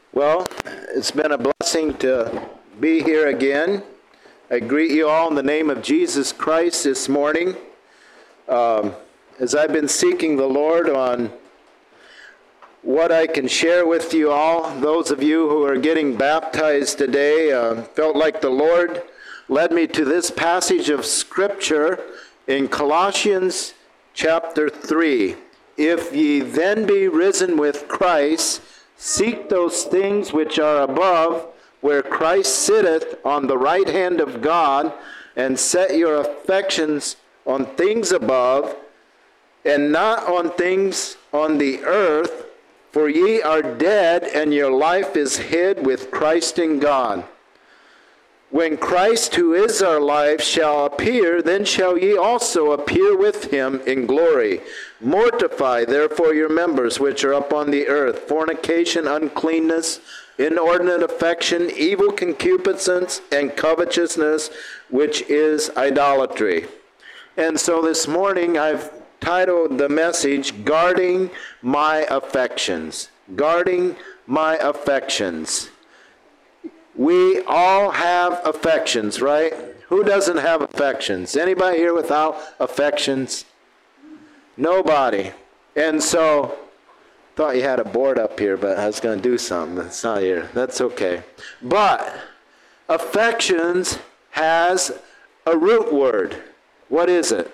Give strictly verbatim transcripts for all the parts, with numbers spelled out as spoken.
Well, it's been a blessing to be here again. I greet you all in the name of Jesus Christ this morning. Um, as I've been seeking the Lord on what I can share with you all, those of you who are getting baptized today, uh, felt like the Lord led me to this passage of Scripture in Colossians chapter three. If ye then be risen with Christ, seek those things which are above, where Christ sitteth on the right hand of God, and set your affections on things above, and not on things on the earth, for ye are dead, and your life is hid with Christ in God. When Christ, who is our life, shall appear, then shall ye also appear with him in glory. Mortify therefore your members which are upon the earth, fornication, uncleanness, inordinate affection, evil concupiscence, and covetousness, which is idolatry. And so this morning I've titled the message, Guarding My Affections. Guarding My Affections. We all have affections, right? Who doesn't have affections? Anybody here without affections? Nobody. And so, thought you had a board up here, but I was going to do something. It's not here. That's okay. But affections has a root word. What is it?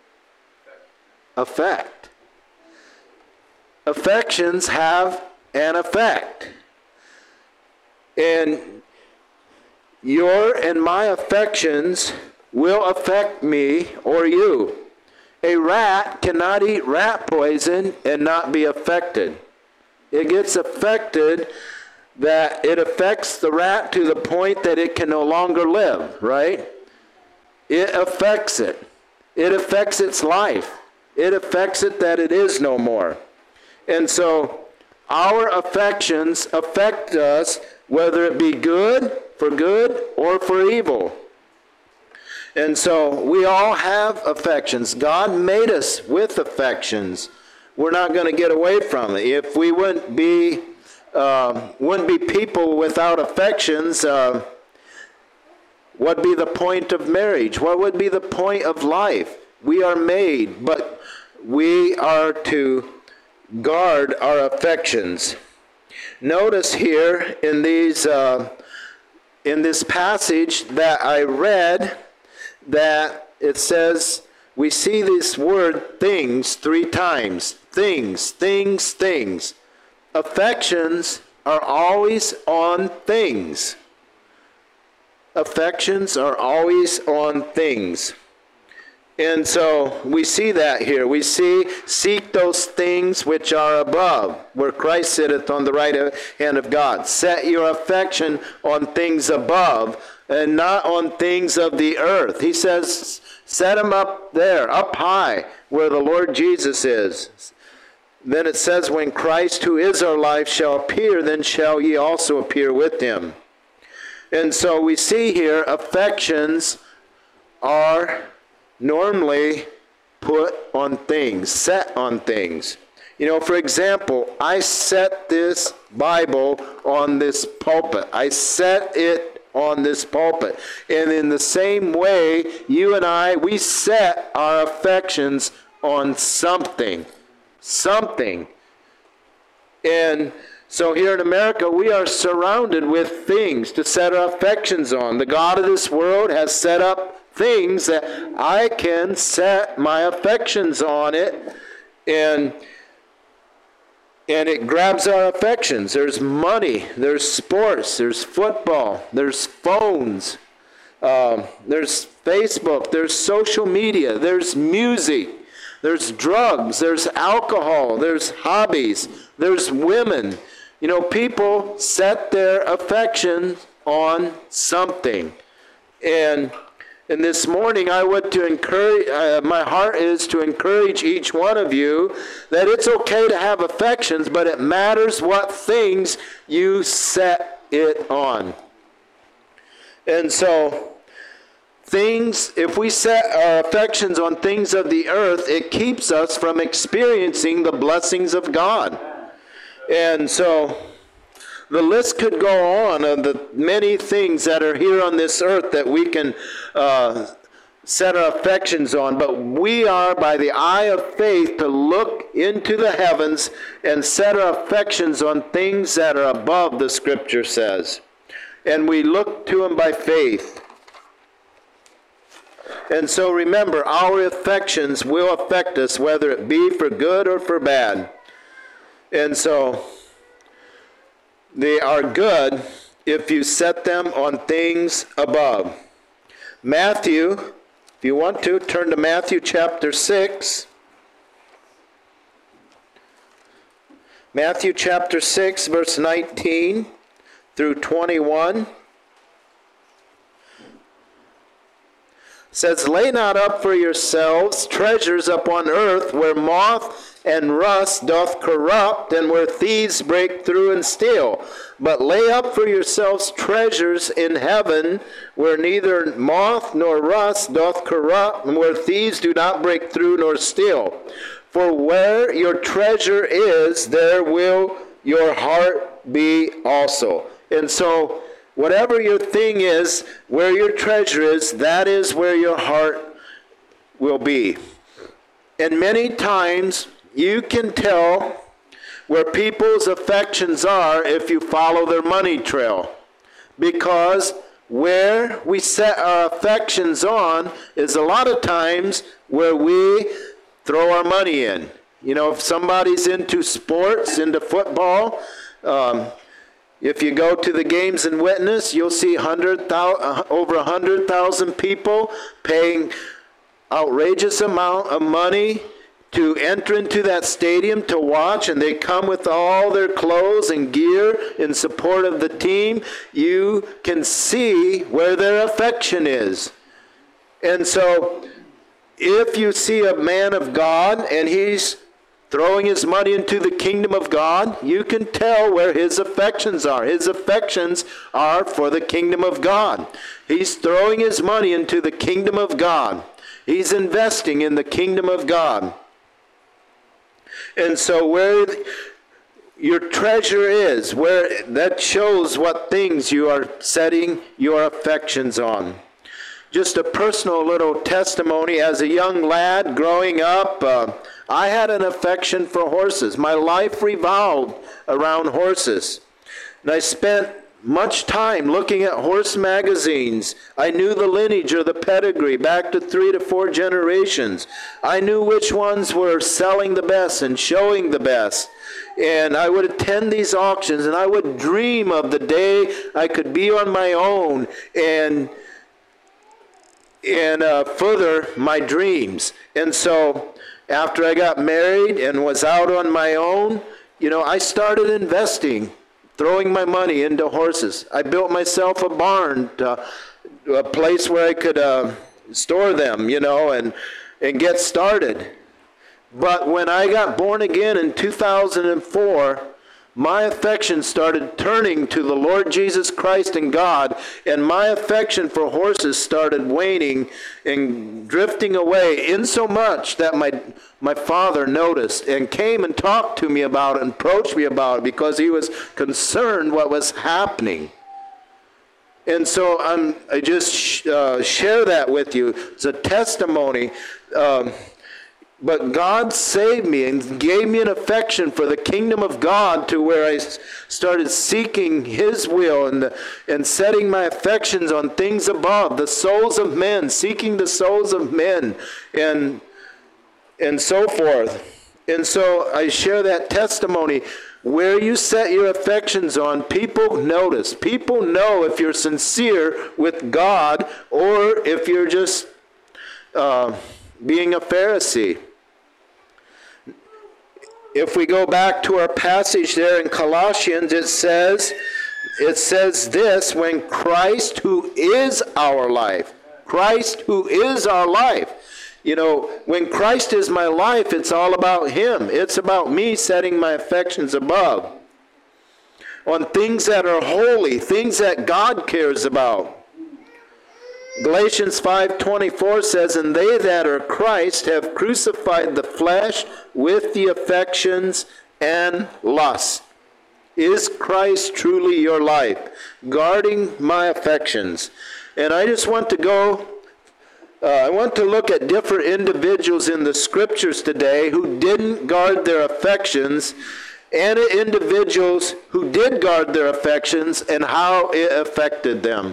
Affect. Affections have an effect. And your and my affections will affect me or you. A rat cannot eat rat poison and not be affected. It gets affected that it affects the rat to the point that it can no longer live, right? It affects it. It affects its life. It affects it that it is no more. And so our affections affect us, whether it be good, for good, or for evil. And so we all have affections. God made us with affections. We're not going to get away from it. If we wouldn't be, uh, wouldn't be people without affections, uh, what'd be the point of marriage? What would be the point of life? We are made, but we are to guard our affections. Notice here in these uh, in this passage that I read that it says we see this word things three times. Things, things, things. Affections are always on things. Affections are always on things. And so we see that here. We see, seek those things which are above, where Christ sitteth on the right hand of God. Set your affection on things above and not on things of the earth. He says, set them up there, up high, where the Lord Jesus is. Then it says, when Christ, who is our life, shall appear, then shall ye also appear with him. And so we see here, affections are normally put on things, set on things. You know, for example, I set this Bible on this pulpit. I set it on this pulpit. And in the same way, you and I, we set our affections on something. Something. And so here in America, we are surrounded with things to set our affections on. The God of this world has set up things that I can set my affections on it, and and it grabs our affections. There's money, there's sports, there's football, there's phones, um, there's Facebook, there's social media, there's music, there's drugs, there's alcohol, there's hobbies, there's women. You know, people set their affections on something. And And this morning, I would to encourage, uh, my heart is to encourage each one of you that it's okay to have affections, but it matters what things you set it on. And so, things, if we set our affections on things of the earth, it keeps us from experiencing the blessings of God. And so, the list could go on of the many things that are here on this earth that we can uh, set our affections on, but we are by the eye of faith to look into the heavens and set our affections on things that are above, the scripture says. And we look to them by faith. And so remember, our affections will affect us, whether it be for good or for bad. And so they are good if you set them on things above. Matthew, if you want to, turn to Matthew chapter six. Matthew chapter six, verse nineteen through twenty-one. Says, lay not up for yourselves treasures upon earth, where moth and rust doth corrupt, and where thieves break through and steal. But lay up for yourselves treasures in heaven, where neither moth nor rust doth corrupt, and where thieves do not break through nor steal. For where your treasure is, there will your heart be also. And so, whatever your thing is, where your treasure is, that is where your heart will be. And many times, you can tell where people's affections are if you follow their money trail. Because where we set our affections on is a lot of times where we throw our money in. You know, if somebody's into sports, into football, um, if you go to the games and witness, you'll see one hundred thousand, over one hundred thousand people paying outrageous amount of money to enter into that stadium to watch, and they come with all their clothes and gear in support of the team. You can see where their affection is. And so, if you see a man of God and he's throwing his money into the kingdom of God, you can tell where his affections are. His affections are for the kingdom of God. He's throwing his money into the kingdom of God. He's investing in the kingdom of God. And so where your treasure is, where that shows what things you are setting your affections on. Just a personal little testimony. As a young lad growing up, uh, I had an affection for horses. My life revolved around horses. And I spent much time looking at horse magazines. I knew the lineage or the pedigree back to three to four generations. I knew which ones were selling the best and showing the best. And I would attend these auctions, and I would dream of the day I could be on my own and and uh, further my dreams. And so after I got married and was out on my own, you know, I started investing, throwing my money into horses. I built myself a barn, to, a place where I could uh, store them, you know, and, and get started. But when I got born again in two thousand four, my affection started turning to the Lord Jesus Christ and God, and my affection for horses started waning and drifting away, insomuch that my my father noticed and came and talked to me about it and approached me about it because he was concerned what was happening. And so I'm, I just sh- uh, share that with you. It's a testimony. Um, But God saved me and gave me an affection for the kingdom of God to where I started seeking His will and, the, and setting my affections on things above, the souls of men, seeking the souls of men, and, and so forth. And so I share that testimony. Where you set your affections on, people notice. People know if you're sincere with God or if you're just uh, being a Pharisee. If we go back to our passage there in Colossians, it says, it says this, when Christ, who is our life, Christ, who is our life. You know, when Christ is my life, it's all about Him. It's about me setting my affections above, on things that are holy, things that God cares about. Galatians five twenty-four says, and they that are Christ have crucified the flesh with the affections and lust. Is Christ truly your life? Guarding my affections. And I just want to go, uh, I want to look at different individuals in the scriptures today who didn't guard their affections, and individuals who did guard their affections and how it affected them.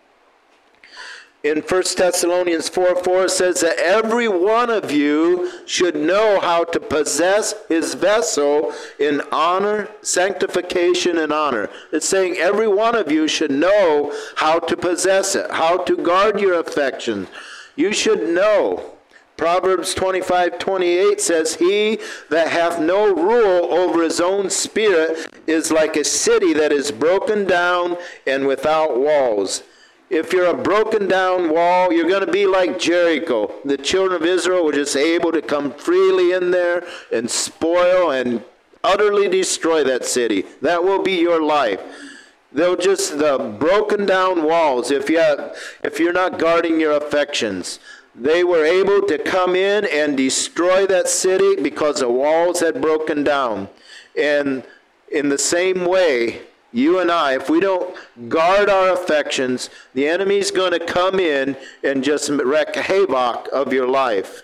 In First Thessalonians four four, it says that every one of you should know how to possess his vessel in honor, sanctification, and honor. It's saying every one of you should know how to possess it, how to guard your affection. You should know. Proverbs twenty-five twenty-eight says, he that hath no rule over his own spirit is like a city that is broken down and without walls. If you're a broken down wall, you're going to be like Jericho. The children of Israel were just able to come freely in there and spoil and utterly destroy that city. That will be your life. They'll just, the broken down walls, if, you have, if you're not guarding your affections, they were able to come in and destroy that city because the walls had broken down. And in the same way, you and I, if we don't guard our affections, the enemy's going to come in and just wreak havoc of your life.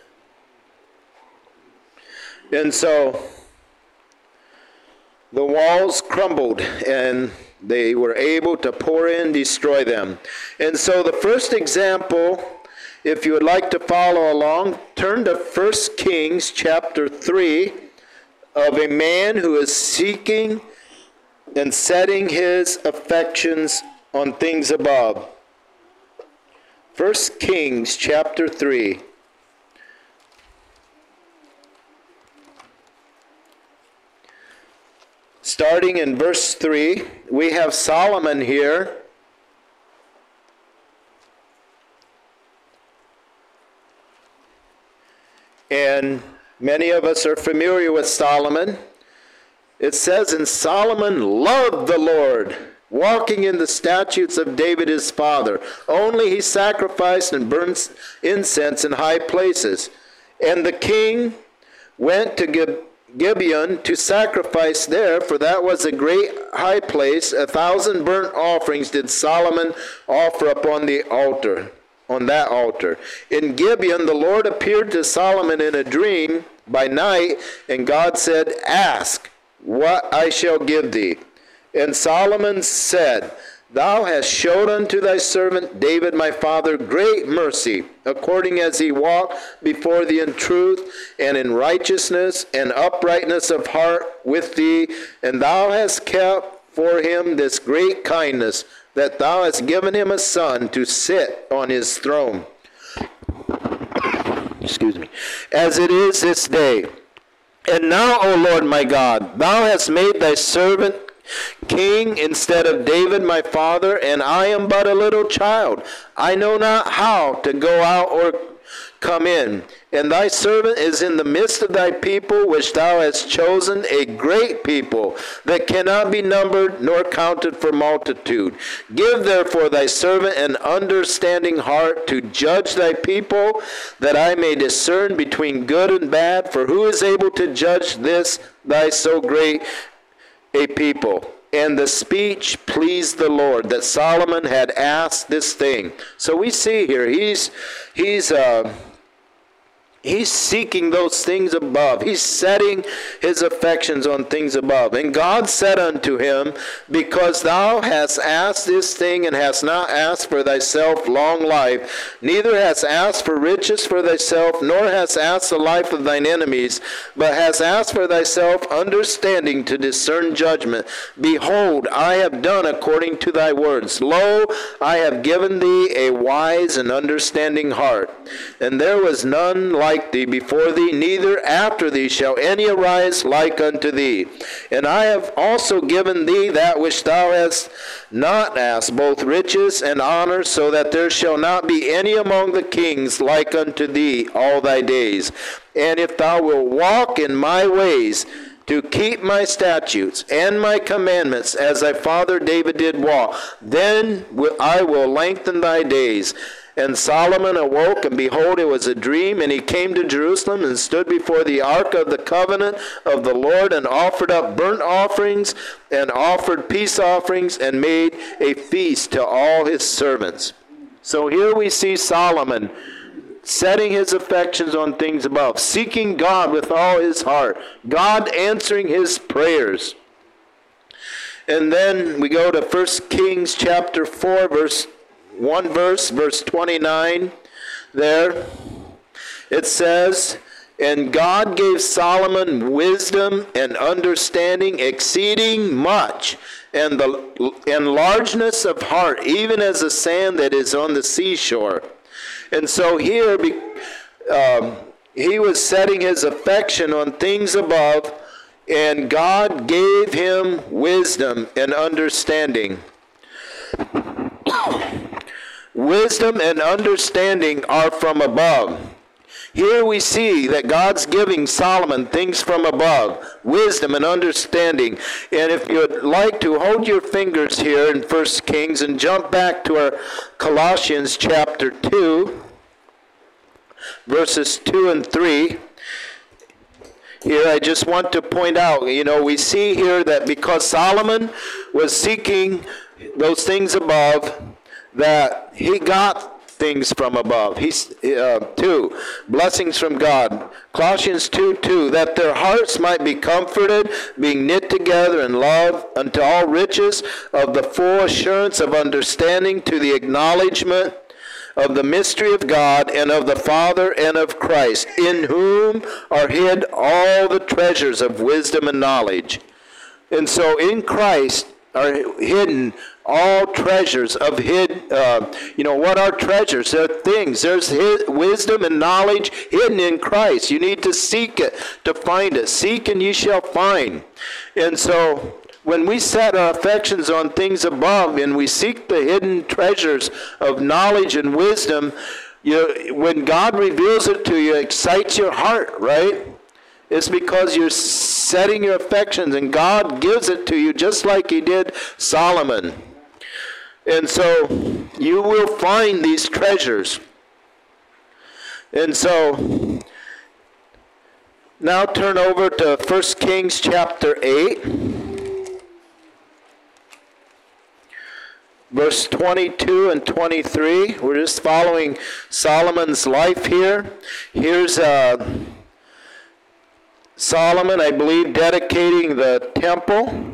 And so the walls crumbled and they were able to pour in, destroy them. And so the first example, if you would like to follow along, turn to First Kings chapter three, of a man who is seeking and setting his affections on things above. First Kings chapter three. Starting in verse three, we have Solomon here. And many of us are familiar with Solomon. It says, and Solomon loved the Lord, walking in the statutes of David his father. Only he sacrificed and burned incense in high places. And the king went to Gibeon to sacrifice there, for that was a great high place. A thousand burnt offerings did Solomon offer upon the altar, on that altar. In Gibeon the Lord appeared to Solomon in a dream by night, and God said, ask what I shall give thee. And Solomon said, thou hast showed unto thy servant David my father great mercy, according as he walked before thee in truth and in righteousness and uprightness of heart with thee. And thou hast kept for him this great kindness, that thou hast given him a son to sit on his throne. Excuse me. As it is this day. And now, O Lord my God, thou hast made thy servant king instead of David my father, and I am but a little child. I know not how to go out or come in. And thy servant is in the midst of thy people, which thou hast chosen, a great people, that cannot be numbered nor counted for multitude. Give therefore thy servant an understanding heart to judge thy people, that I may discern between good and bad. For who is able to judge this thy so great a people? And the speech pleased the Lord, that Solomon had asked this thing. So we see here, he's he's uh, he's seeking those things above. He's setting his affections on things above. And God said unto him, because thou hast asked this thing, and hast not asked for thyself long life, neither hast asked for riches for thyself, nor hast asked the life of thine enemies, but hast asked for thyself understanding to discern judgment. Behold, I have done according to thy words. Lo, I have given thee a wise and understanding heart. And there was none like thee before thee, neither after thee shall any arise like unto thee. And I have also given thee that which thou hast not asked, both riches and honor, so that there shall not be any among the kings like unto thee all thy days. And if thou wilt walk in my ways, to keep my statutes and my commandments, as thy father David did walk, then I will lengthen thy days, And Solomon awoke, and behold, it was a dream, and he came to Jerusalem and stood before the ark of the covenant of the Lord, and offered up burnt offerings, and offered peace offerings, and made a feast to all his servants. So here we see Solomon setting his affections on things above, seeking God with all his heart, God answering his prayers. And then we go to First Kings chapter four, verse one verse, verse twenty-nine. There it says, and God gave Solomon wisdom and understanding exceeding much, and the and largeness of heart, even as the sand that is on the seashore. And so here, um, he was setting his affection on things above, and God gave him wisdom and understanding. Wisdom and understanding are from above. Here we see that God's giving Solomon things from above, wisdom and understanding. And if you'd like to, hold your fingers here in First Kings and jump back to our Colossians chapter two, verses two and three. Here I just want to point out, you know, we see here that because Solomon was seeking those things above, that he got things from above. He's uh, two blessings from God. Colossians two two, that their hearts might be comforted, being knit together in love, unto all riches of the full assurance of understanding, to the acknowledgement of the mystery of God and of the Father and of Christ, in whom are hid all the treasures of wisdom and knowledge. And so in Christ are hidden all treasures of hid, uh, you know, what are treasures? They're things. There's hid, wisdom and knowledge hidden in Christ. You need to seek it to find it. Seek and ye shall find. And so when we set our affections on things above and we seek the hidden treasures of knowledge and wisdom, you, when God reveals it to you, it excites your heart, right? It's because you're setting your affections and God gives it to you just like he did Solomon. And so you will find these treasures. And so now turn over to First Kings chapter eight. Verse twenty-two and twenty-three. We're just following Solomon's life here. Here's uh, Solomon, I believe, dedicating the temple.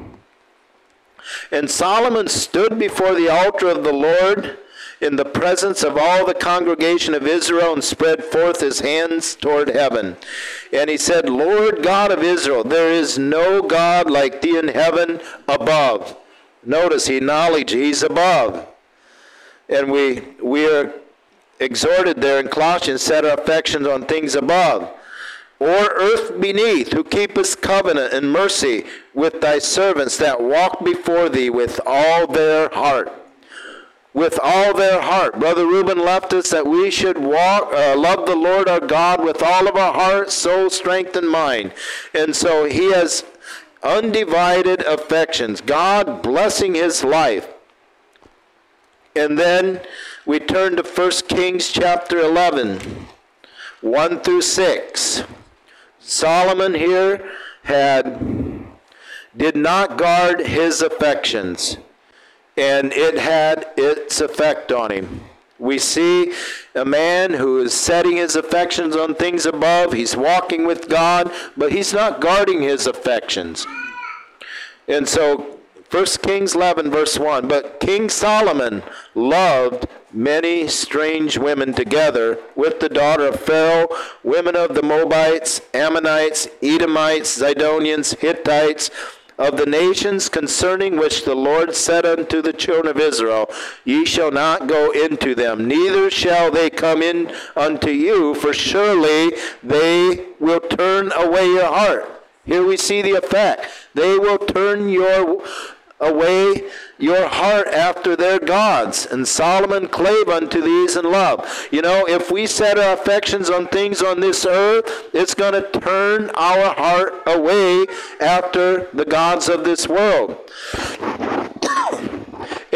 And Solomon stood before the altar of the Lord in the presence of all the congregation of Israel, and spread forth his hands toward heaven. And he said, Lord God of Israel, there is no God like thee in heaven above. Notice he acknowledged he's above. And we we are exhorted there in Colossians, set our affections on things above. Or earth beneath, who keepest covenant and mercy with thy servants that walk before thee with all their heart. With all their heart. Brother Reuben left us that we should walk, uh, love the Lord our God with all of our heart, soul, strength, and mind. And so he has undivided affections. God blessing his life. And then we turn to First Kings chapter eleven, one through six. Solomon here had did not guard his affections, and it had its effect on him. We see a man who is setting his affections on things above. He's walking with God, but he's not guarding his affections. And so First Kings eleven, verse one, but King Solomon loved many strange women together with the daughter of Pharaoh, women of the Moabites, Ammonites, Edomites, Zidonians, Hittites, of the nations concerning which the Lord said unto the children of Israel, ye shall not go into them, neither shall they come in unto you, for surely they will turn away your heart. Here we see the effect. They will turn your away your heart after their gods. And Solomon clave unto these in love. You know, if we set our affections on things on this earth, it's going to turn our heart away after the gods of this world.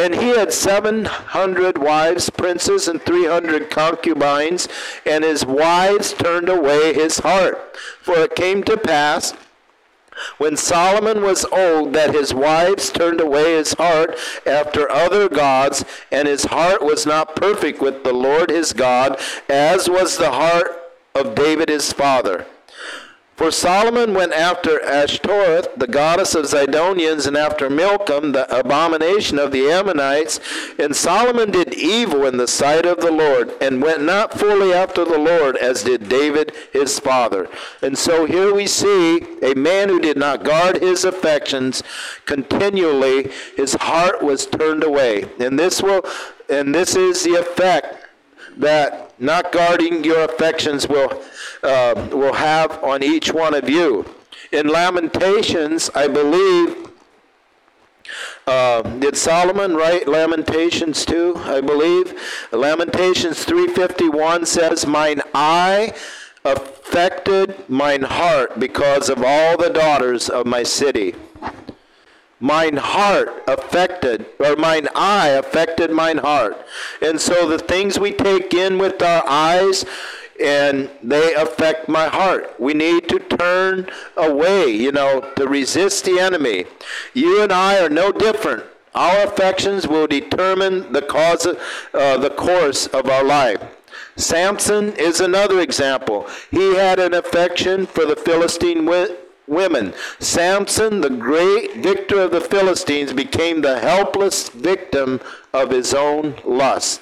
And he had seven hundred wives, princes, and three hundred concubines, and his wives turned away his heart. For it came to pass, when Solomon was old, that his wives turned away his heart after other gods, and his heart was not perfect with the Lord his God, as was the heart of David his father. For Solomon went after Ashtoreth, the goddess of Zidonians, and after Milcom, the abomination of the Ammonites. And Solomon did evil in the sight of the Lord, and went not fully after the Lord, as did David his father. And so here we see a man who did not guard his affections continually, his heart was turned away. And this will, and this is the effect that not guarding your affections will uh, will have on each one of you. In Lamentations, I believe, uh, did Solomon write Lamentations too? I believe Lamentations three fifty-one says, "Mine eye affected mine heart because of all the daughters of my city." Mine heart affected, or mine eye affected mine heart. And so the things we take in with our eyes, and they affect my heart. We need to turn away, you know, to resist the enemy. You and I are no different. Our affections will determine the cause of, uh, the course of our life. Samson is another example. He had an affection for the Philistine women. Women. Samson, the great victor of the Philistines, became the helpless victim of his own lust.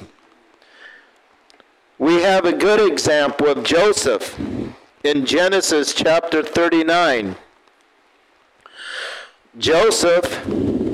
We have a good example of Joseph in Genesis chapter thirty-nine. Joseph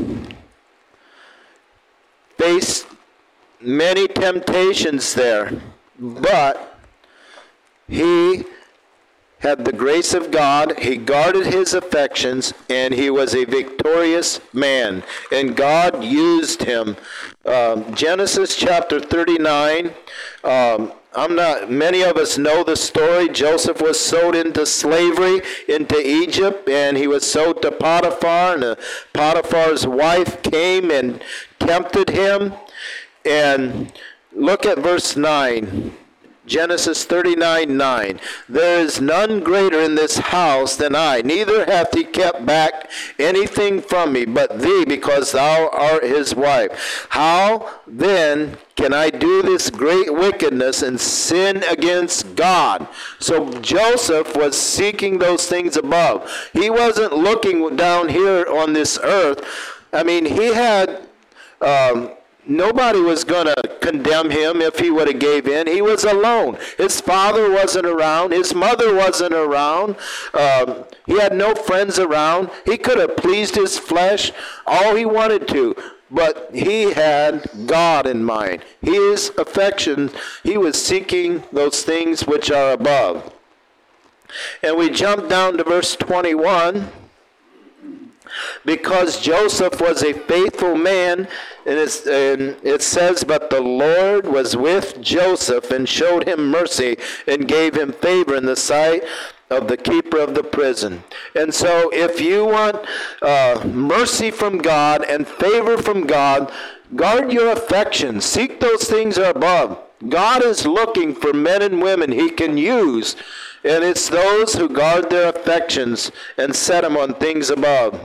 faced many temptations there, but he had the grace of God, he guarded his affections, and he was a victorious man. And God used him. Um, Genesis chapter thirty-nine, um, I'm not, many of us know the story. Joseph was sold into slavery into Egypt, and he was sold to Potiphar, and uh, Potiphar's wife came and tempted him. And look at verse nine. Genesis thirty-nine nine. "There is none greater in this house than I, neither hath he kept back anything from me but thee, because thou art his wife. How then can I do this great wickedness and sin against God?" So Joseph was seeking those things above. He wasn't looking down here on this earth. I mean, he had... Um, Nobody was going to condemn him if he would have gave in. He was alone. His father wasn't around. His mother wasn't around. Um, he had no friends around. He could have pleased his flesh all he wanted to, but he had God in mind. His affection, he was seeking those things which are above. And we jump down to verse twenty-one. "Because Joseph was a faithful man," and, it's, and it says, "But the Lord was with Joseph and showed him mercy and gave him favor in the sight of the keeper of the prison." And so if you want uh, mercy from God and favor from God, guard your affections. Seek those things above. God is looking for men and women he can use, and it's those who guard their affections and set them on things above.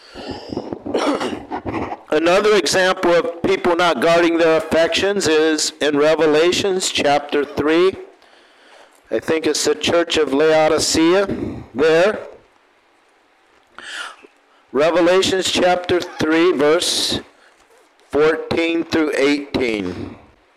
Another example of people not guarding their affections is in Revelations chapter three. I think it's the church of Laodicea there. Revelations chapter three, verse fourteen through eighteen.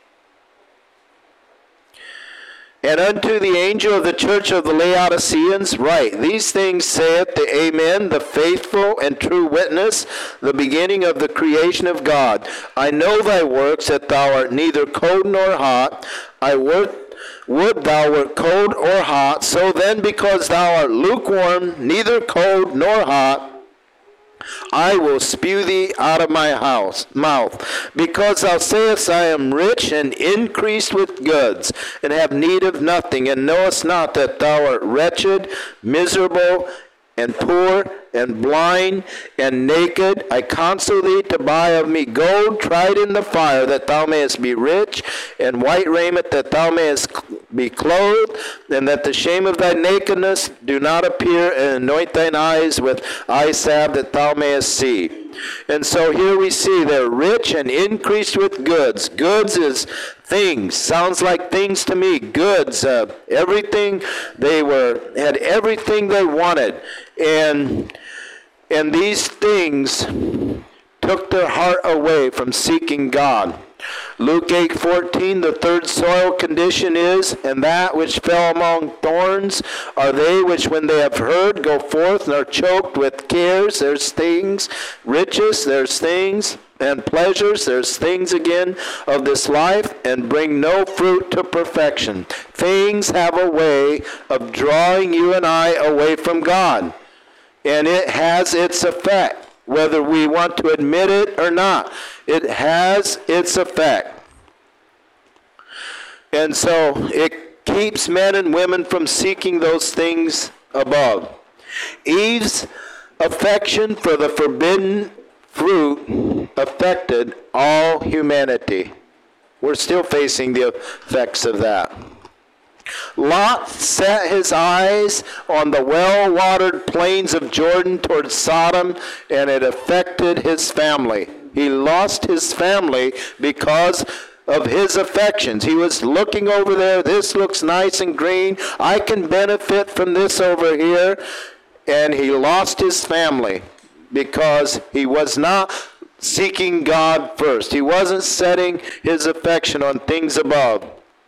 "And unto the angel of the church of the Laodiceans write, These things saith the Amen, the faithful and true witness, the beginning of the creation of God. I know thy works, that thou art neither cold nor hot. I would, would thou wert cold or hot. So then, because thou art lukewarm, neither cold nor hot, I will spew thee out of my house mouth. Because thou sayest, I am rich and increased with goods, and have need of nothing, and knowest not that thou art wretched, miserable, and poor, and blind and naked. I counsel thee to buy of me gold tried in the fire, that thou mayest be rich, and white raiment, that thou mayest be clothed, and that the shame of thy nakedness do not appear, and anoint thine eyes with eye salve, that thou mayest see. And so here we see they're rich and increased with goods. Goods is things. Sounds like things to me. Goods. Uh, everything. They were had everything they wanted. And, and these things took their heart away from seeking God. Luke eight fourteen, the third soil condition is, and that which fell among thorns are they which when they have heard go forth and are choked with cares. There's things, riches, there's things, and pleasures, there's things again of this life, and bring no fruit to perfection. Things have a way of drawing you and I away from God, and it has its effect, whether we want to admit it or not. It has its effect. And so it keeps men and women from seeking those things above. Eve's affection for the forbidden fruit affected all humanity. We're still facing the effects of that. Lot set his eyes on the well-watered plains of Jordan towards Sodom, and it affected his family. He lost his family because of his affections. He was looking over there, this looks nice and green, I can benefit from this over here, and he lost his family because he was not seeking God first. He wasn't setting his affection on things above.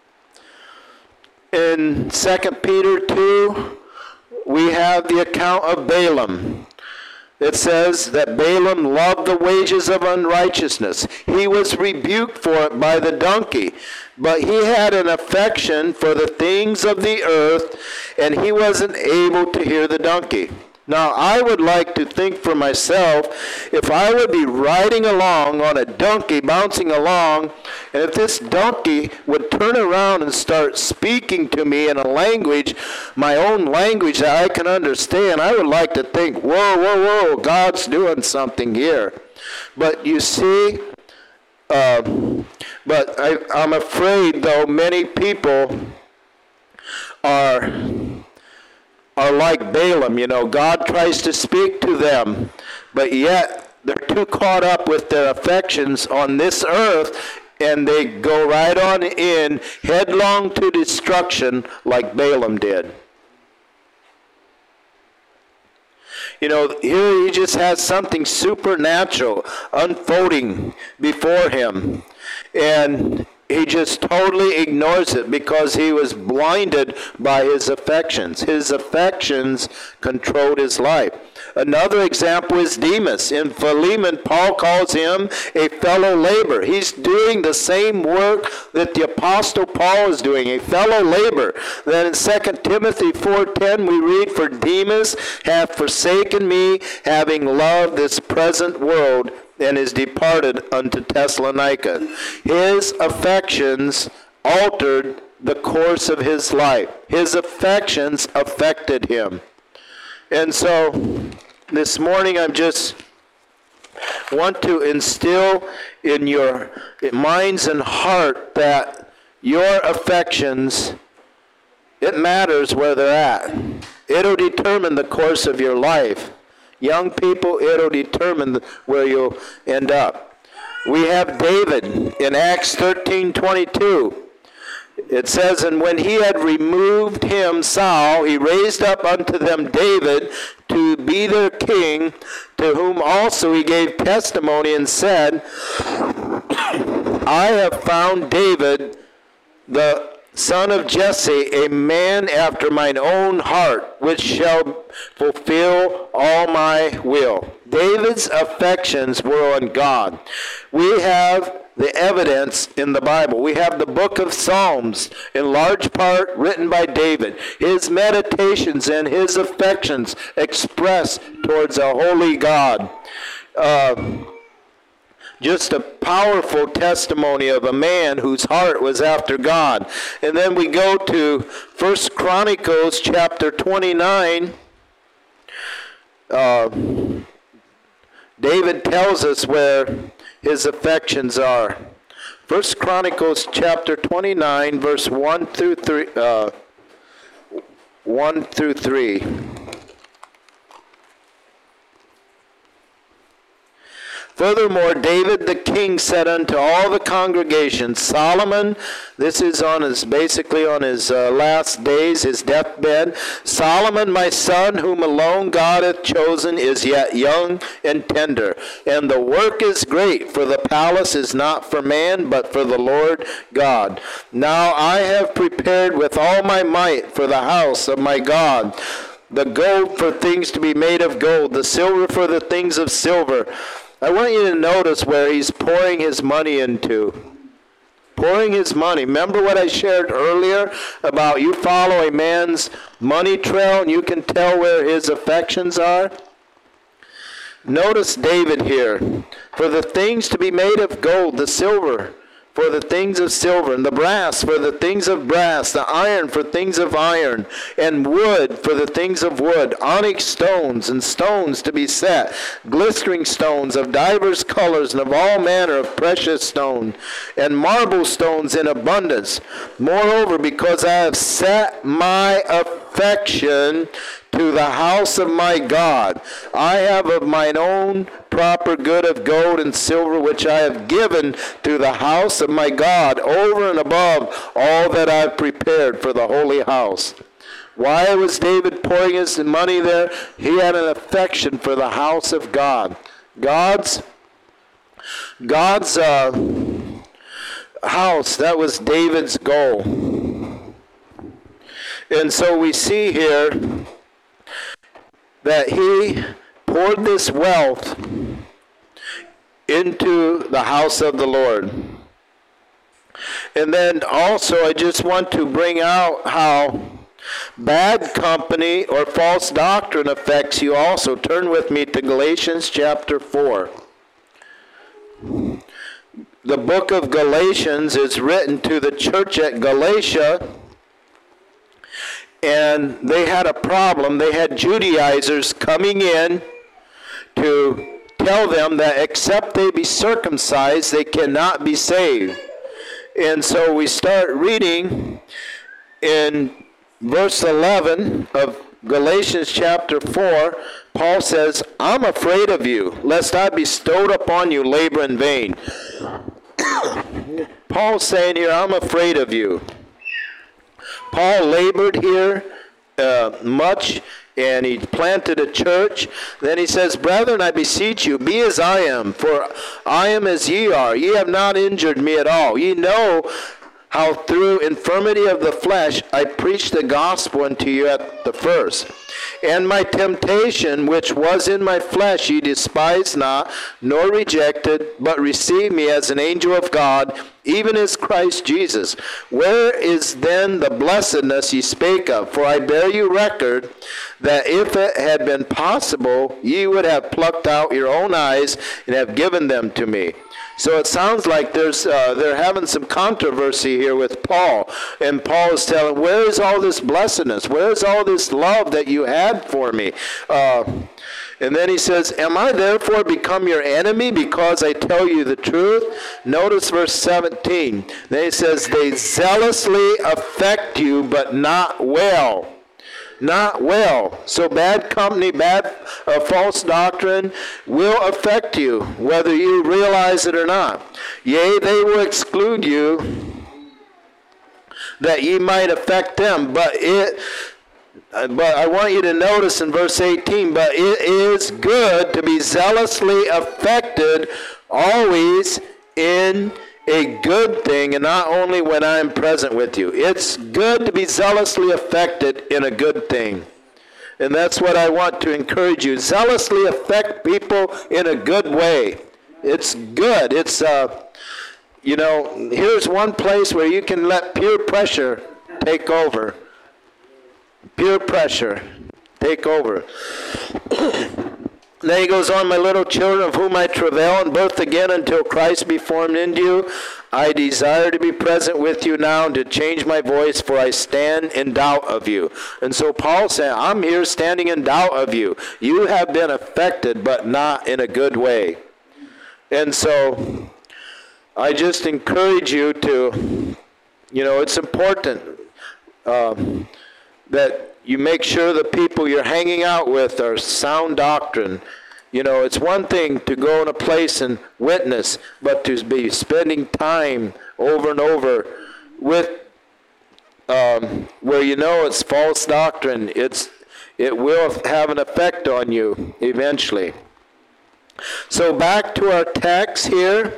In Second Peter two, we have the account of Balaam. It says that Balaam loved the wages of unrighteousness. He was rebuked for it by the donkey, but he had an affection for the things of the earth, and he wasn't able to hear the donkey. Now, I would like to think for myself, if I would be riding along on a donkey, bouncing along, and if this donkey would turn around and start speaking to me in a language, my own language that I can understand, I would like to think, whoa, whoa, whoa, God's doing something here. But you see, uh, but I, I'm afraid, though, many people are... are like Balaam. You know, God tries to speak to them, but yet they're too caught up with their affections on this earth, and they go right on in, headlong to destruction, like Balaam did. You know, here he just has something supernatural unfolding before him, and he just totally ignores it because he was blinded by his affections. His affections controlled his life. Another example is Demas. In Philemon, Paul calls him a fellow laborer. He's doing the same work that the Apostle Paul is doing, a fellow laborer. Then in Second Timothy four ten, we read, "For Demas hath forsaken me, having loved this present world, and is departed unto Thessalonica." His affections altered the course of his life. His affections affected him. And so this morning I just want to instill in your minds and heart that your affections, it matters where they're at. It'll determine the course of your life. Young people, it'll determine where you'll end up. We have David in Acts thirteen twenty-two. It says, "And when he had removed him, Saul, he raised up unto them David to be their king, to whom also he gave testimony and said, I have found David, the son of Jesse, a man after mine own heart, which shall fulfill all my will." David's affections were on God. We have the evidence in the Bible. We have the book of Psalms, in large part written by David. His meditations and his affections expressed towards a holy God. Uh, Just a powerful testimony of a man whose heart was after God. And then we go to First Chronicles chapter twenty-nine. uh, David tells us where his affections are. First Chronicles chapter twenty-nine, verse one through three. Uh, one through three. Furthermore, David the king said unto all the congregation, Solomon, this is on his, basically on his uh, last days, his deathbed, Solomon my son, whom alone God hath chosen, is yet young and tender. And the work is great, for the palace is not for man, but for the Lord God. Now I have prepared with all my might for the house of my God, the gold for things to be made of gold, the silver for the things of silver. I want you to notice where he's pouring his money into. Pouring his money. Remember what I shared earlier about you follow a man's money trail and you can tell where his affections are? Notice David here. For the things to be made of gold, the silver for the things of silver, and the brass for the things of brass, the iron for things of iron, and wood for the things of wood, onyx stones and stones to be set, glistering stones of divers colors and of all manner of precious stone, and marble stones in abundance. Moreover, because I have set my affection to the house of my God, I have of mine own proper good of gold and silver, which I have given to the house of my God, over and above all that I have prepared for the holy house. Why was David pouring his money there? He had an affection for the house of God. God's, God's uh, house, that was David's goal. And so we see here that he poured this wealth into the house of the Lord. And then also I just want to bring out how bad company or false doctrine affects you also. Turn with me to Galatians chapter four. The book of Galatians is written to the church at Galatia, and they had a problem. They had Judaizers coming in to tell them that except they be circumcised, they cannot be saved. And so we start reading in verse eleven of Galatians chapter four. Paul says, I'm afraid of you, lest I bestowed upon you labor in vain. Paul's saying here, I'm afraid of you. Paul labored here uh, much, and he planted a church. Then he says, Brethren, I beseech you, be as I am, for I am as ye are. Ye have not injured me at all. Ye know how through infirmity of the flesh I preached the gospel unto you at the first. And my temptation, which was in my flesh, ye despised not, nor rejected, but received me as an angel of God, even as Christ Jesus. Where is then the blessedness ye spake of? For I bear you record that if it had been possible, ye would have plucked out your own eyes and have given them to me. So it sounds like there's uh, they're having some controversy here with Paul. And Paul is telling, where is all this blessedness? Where is all this love that you had for me? Uh, and then he says, am I therefore become your enemy because I tell you the truth? Notice verse seventeen. Then he says, they zealously affect you, but not well. Not well. So bad company, bad uh, false doctrine will affect you, whether you realize it or not. Yea, they will exclude you, that ye might affect them. But it, but I want you to notice in verse eighteen, but it is good to be zealously affected always in a good thing, and not only when I am present with you. It's good to be zealously affected in a good thing. And that's what I want to encourage you. Zealously affect people in a good way. It's good. It's, uh, you know, here's one place where you can let peer pressure take over. Peer pressure take over. Then he goes on, my little children, of whom I travail in birth again until Christ be formed into you. I desire to be present with you now and to change my voice, for I stand in doubt of you. And so Paul said, I'm here standing in doubt of you. You have been affected, but not in a good way. And so I just encourage you to, you know, it's important um, that you make sure the people you're hanging out with are sound doctrine. You know, it's one thing to go in a place and witness, but to be spending time over and over with um, where you know it's false doctrine, it's it will have an effect on you eventually. So back to our text here.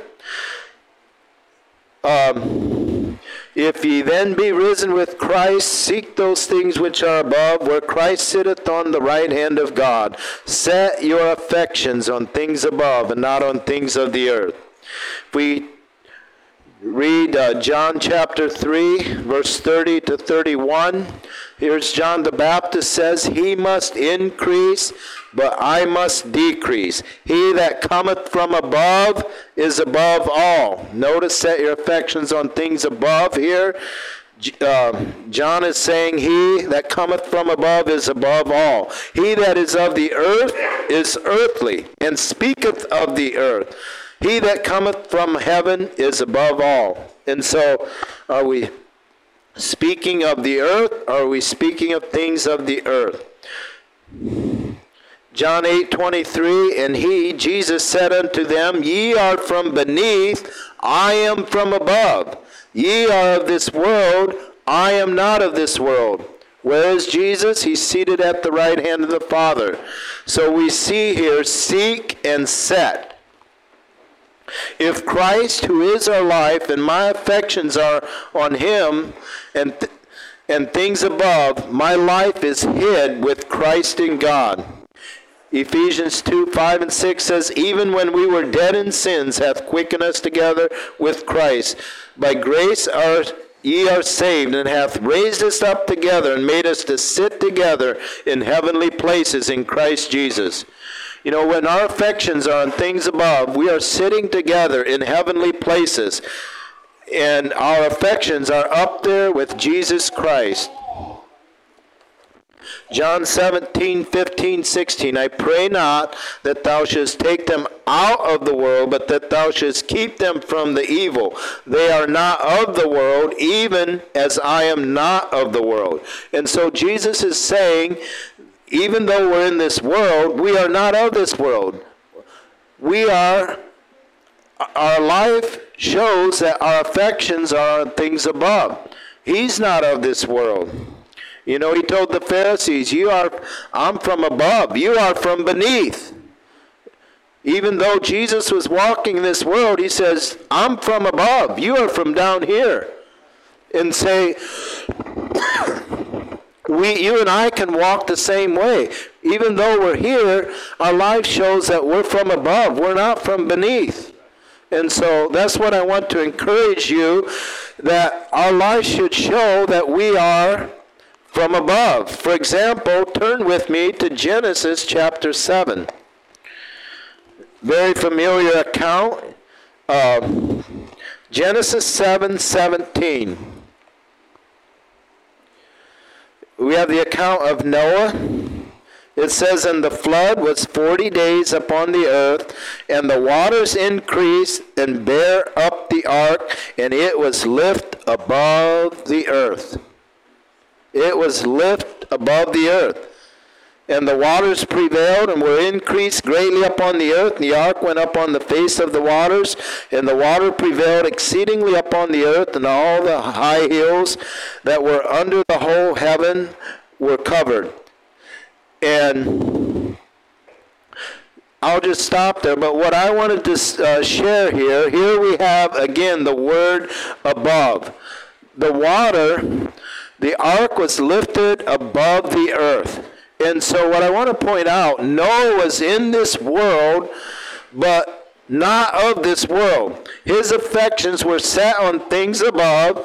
Um, If ye then be risen with Christ, seek those things which are above, where Christ sitteth on the right hand of God. Set your affections on things above, and not on things of the earth. If we read uh, John chapter three, verse thirty to thirty-one, here's John the Baptist says, He must increase, but I must decrease. He that cometh from above is above all. Notice, set your affections on things above here. Uh, John is saying, he that cometh from above is above all. He that is of the earth is earthly, and speaketh of the earth. He that cometh from heaven is above all. And so, are we speaking of the earth, or are we speaking of things of the earth? John eight twenty-three, and he, Jesus, said unto them, Ye are from beneath, I am from above. Ye are of this world, I am not of this world. Where is Jesus? He's seated at the right hand of the Father. So we see here, seek and set. If Christ, who is our life, and my affections are on him, and th- and things above, my life is hid with Christ in God. Ephesians two, five, and six says, Even when we were dead in sins, hath quickened us together with Christ. By grace are ye are saved, and hath raised us up together, and made us to sit together in heavenly places in Christ Jesus. You know, when our affections are on things above, we are sitting together in heavenly places, and our affections are up there with Jesus Christ. John seventeen, fifteen, sixteen, I pray not that thou shouldst take them out of the world, but that thou shouldst keep them from the evil. They are not of the world, even as I am not of the world. And so Jesus is saying, even though we're in this world, we are not of this world. We are, our life shows that our affections are on things above. He's not of this world. You know, he told the Pharisees, "You are, I'm from above. You are from beneath." Even though Jesus was walking in this world, he says, "I'm from above. You are from down here." And say, we, you and I can walk the same way. Even though we're here, our life shows that we're from above. We're not from beneath. And so that's what I want to encourage you, that our life should show that we are from above. For example, turn with me to Genesis chapter seven. Very familiar account. Uh, Genesis seven seventeen. We have the account of Noah. It says, "And the flood was forty days upon the earth, and the waters increased and bare up the ark, and it was lift above the earth." It was lift above the earth. "And the waters prevailed and were increased greatly upon the earth, and the ark went up on the face of the waters, and the water prevailed exceedingly upon the earth, and all the high hills that were under the whole heaven were covered." And I'll just stop there, but what I wanted to uh, share here, here we have again the word above. The water, the ark was lifted above the earth. And so what I want to point out, Noah was in this world, but not of this world. His affections were set on things above,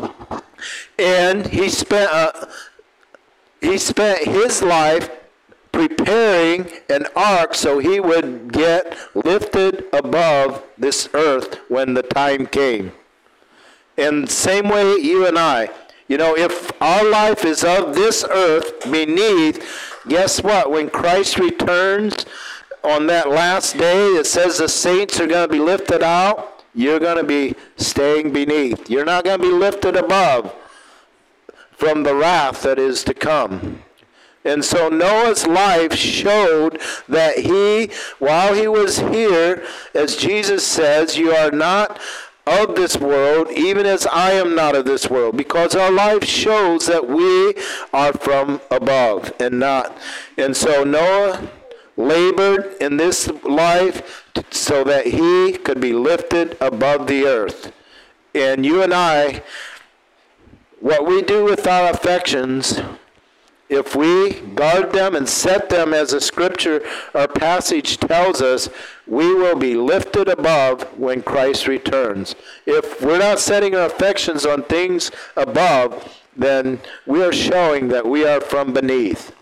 and he spent uh, he spent his life preparing an ark so he would get lifted above this earth when the time came. In the same way, you and I, you know, if our life is of this earth beneath, guess what? When Christ returns on that last day, it says the saints are going to be lifted out. You're going to be staying beneath. You're not going to be lifted above from the wrath that is to come. And so Noah's life showed that he, while he was here, as Jesus says, you are not of this world, even as I am not of this world, because our life shows that we are from above and not. And so Noah labored in this life so that he could be lifted above the earth. And you and I, what we do with our affections, if we guard them and set them as the scripture or passage tells us, we will be lifted above when Christ returns. If we're not setting our affections on things above, then we are showing that we are from beneath.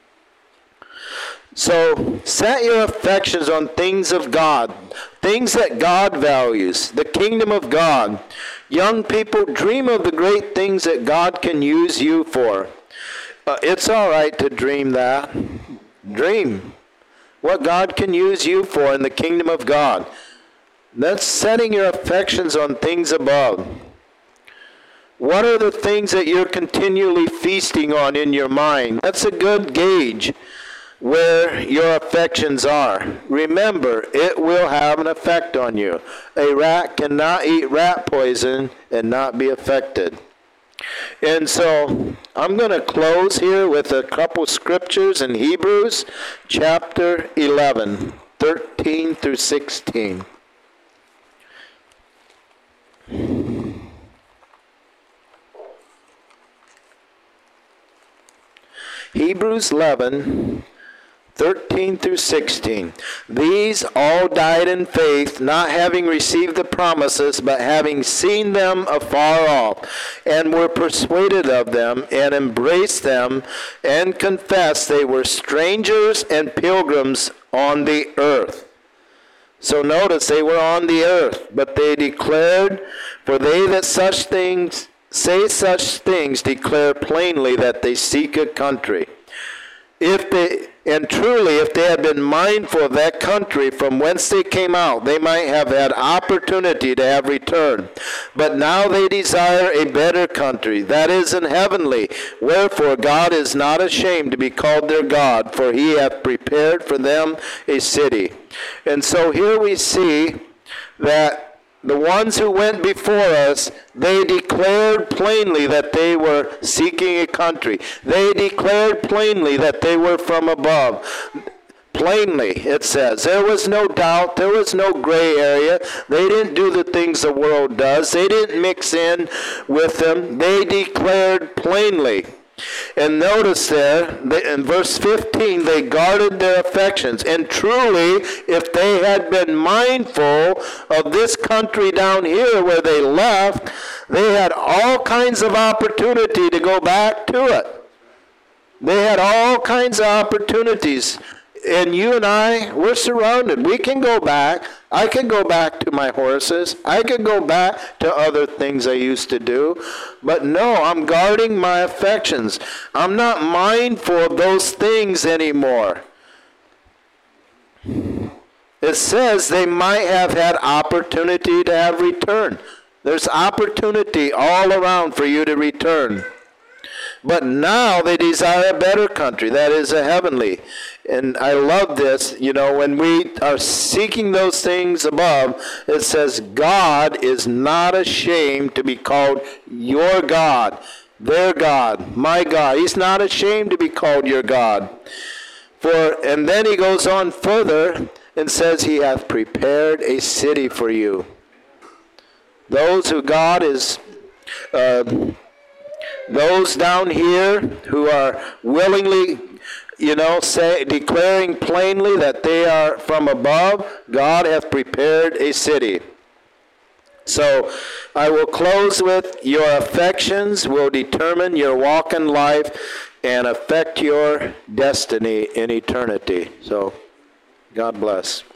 So set your affections on things of God, things that God values, the kingdom of God. Young people, dream of the great things that God can use you for. Uh, it's all right to dream that. Dream what God can use you for in the kingdom of God. That's setting your affections on things above. What are the things that you're continually feasting on in your mind? That's a good gauge where your affections are. Remember, it will have an effect on you. A rat cannot eat rat poison and not be affected. And so I'm going to close here with a couple scriptures in Hebrews chapter eleven, thirteen through sixteen. Hebrews eleven, thirteen through sixteen. These all died in faith, not having received the promises, but having seen them afar off, and were persuaded of them, and embraced them, and confessed they were strangers and pilgrims on the earth. So notice, they were on the earth, but they declared, for they that such things say such things declare plainly that they seek a country. If they And truly, if they had been mindful of that country from whence they came out, they might have had opportunity to have returned. But now they desire a better country, that is, an heavenly. Wherefore God is not ashamed to be called their God, for he hath prepared for them a city. And so here we see that the ones who went before us, they declared plainly that they were seeking a country. They declared plainly that they were from above. Plainly, it says. There was no doubt. There was no gray area. They didn't do the things the world does. They didn't mix in with them. They declared plainly. And notice there, in verse fifteen, they guarded their affections. And truly, if they had been mindful of this country down here where they left, they had all kinds of opportunity to go back to it. They had all kinds of opportunities. And you and I, we're surrounded. We can go back. I can go back to my horses. I can go back to other things I used to do. But no, I'm guarding my affections. I'm not mindful of those things anymore. It says they might have had opportunity to have returned. There's opportunity all around for you to return. But now they desire a better country, that is a heavenly. And I love this, you know, when we are seeking those things above, it says God is not ashamed to be called your God, their God, my God. He's not ashamed to be called your God. For, and then he goes on further and says he hath prepared a city for you. Those who God is... Uh, Those down here who are willingly, you know, say, declaring plainly that they are from above, God hath prepared a city. So I will close with your affections will determine your walk in life. and affect your destiny in eternity. So, God bless.